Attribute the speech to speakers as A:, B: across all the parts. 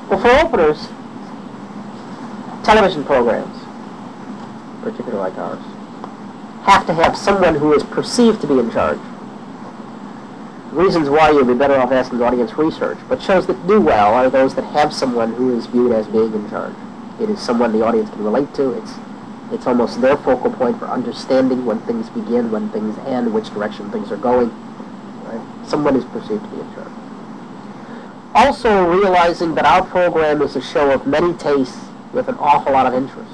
A: Well, for openers, television programs, particularly like ours, have to have someone who is perceived to be in charge. Reasons why you'd be better off asking audience research, but shows that do well are those that have someone who is viewed as being in charge. It is someone the audience can relate to. It's almost their focal point for understanding when things begin, when things end, which direction things are going. Right? Someone is perceived to be in charge. Also realizing that our program is a show of many tastes with an awful lot of interest.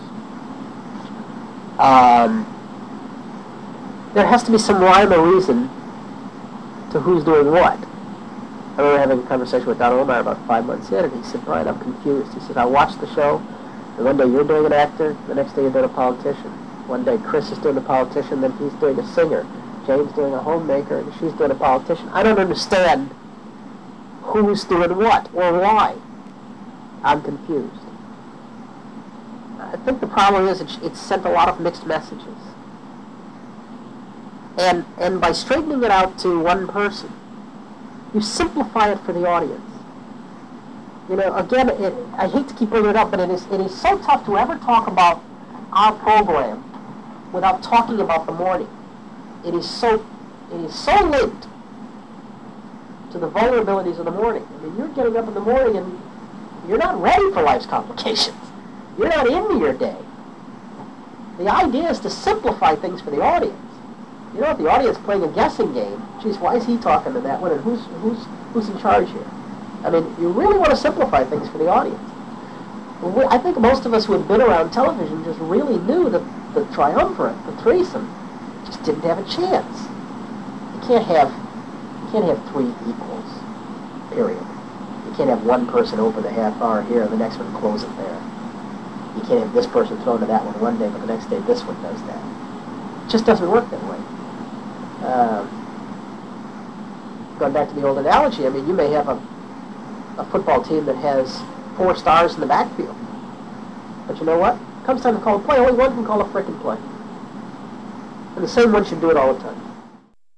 A: There has to be some rhyme or reason to who's doing what. I remember having a conversation with Don Omar about 5 months in, and he said, Brian, I'm confused. He said, I watched the show, and one day you're doing an actor, the next day you're doing a politician. One day Chris is doing a politician, then he's doing a singer. Jane's doing a homemaker, and she's doing a politician. I don't understand who's doing what or why. I'm confused. I think the problem is it sent a lot of mixed messages. And by straightening it out to one person, you simplify it for the audience. You know, again, I hate to keep bringing it up, but it is so tough to ever talk about our program without talking about the morning. It is so linked to the vulnerabilities of the morning. I mean, you're getting up in the morning and you're not ready for life's complications. You're not into your day. The idea is to simplify things for the audience. You know, if the audience playing a guessing game, geez, why is he talking to that one, and who's in charge here? I mean, you really want to simplify things for the audience. I think most of us who had been around television just really knew that the triumvirate, the threesome, just didn't have a chance. You can't have three equals, period. You can't have one person open the half hour here and the next one close it there. You can't have this person thrown to that one day, but the next day this one does that. It just doesn't work that way. Going back to the old analogy, I mean, you may have a football team that has 4 stars in the backfield. But you know what? Comes time to call a play, only one can call a frickin' play. And the same one should do it all the time.